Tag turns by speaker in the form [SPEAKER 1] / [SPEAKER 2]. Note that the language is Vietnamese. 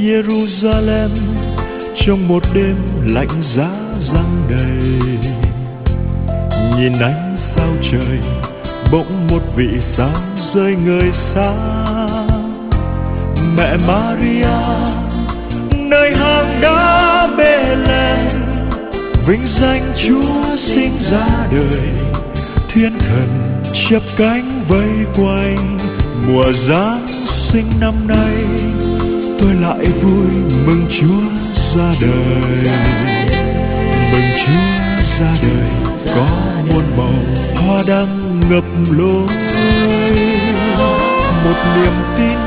[SPEAKER 1] Jerusalem trong một đêm lạnh giá giăng đầy. Nhìn ánh sao trời, bỗng một vị sao rơi ngời xa. Mẹ Maria nơi hang đá Bethlehem, vinh danh Chúa sinh ra đời. Thiên thần chắp cánh vây quanh, mùa Giáng sinh năm nay tôi lại vui mừng Chúa ra đời. Mừng Chúa ra đời có muôn màu hoa đăng ngập lối, một niềm tin